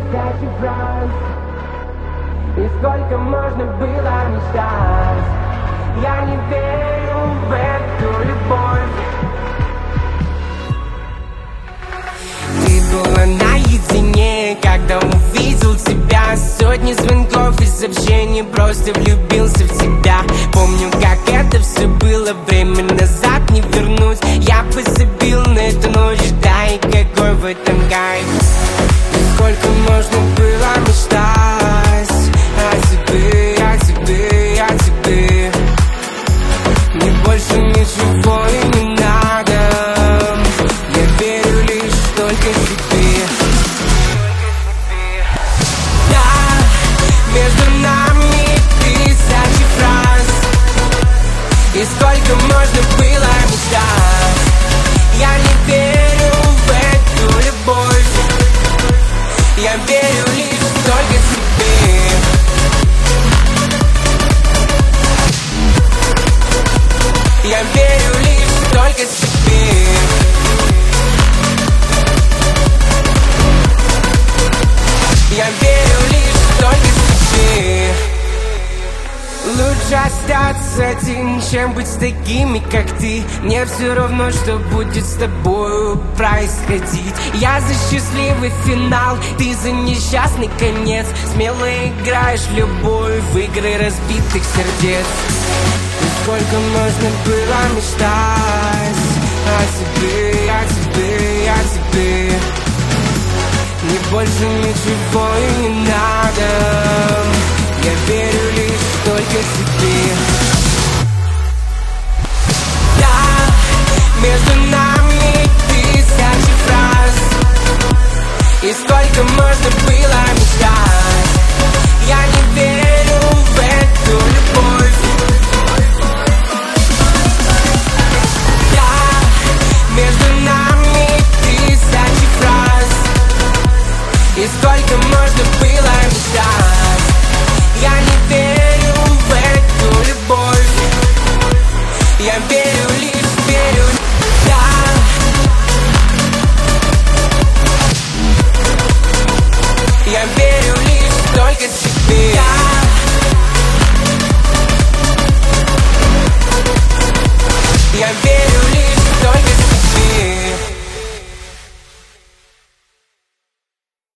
тысячи фраз. И сколько можно было мечтать. Я не верю в эту любовь. Ты была наедине, когда увидел тебя. Сотни звонков и сообщений, просто влюбился в тебя. Помню, как это все было, время назад не вернуть. Я бы забил на эту ночь, да и какой в этом кайф. Сколько можно было мечтать о тебе, о тебе, о тебе. Мне больше ничего и не надо. Я верю лишь только тебе. Да, между нами тысячи фраз. И сколько можно было мечтать. Я не верю в эту любовь. Я верю лишь только тебе. Я верю лишь только тебе. Я верю лишь только тебе. Лучше остаться один, чем быть с такими, как ты. Мне все равно, что будет с тобою происходить. Я за счастливый финал, ты за несчастный конец. Смело играешь в любовь, в игры разбитых сердец. И сколько можно было мечтать о тебе, о тебе, о тебе. Мне больше ничего и не надо. Я верю лишь только тебе. Да, между нами тысячи фраз. И сколько можно было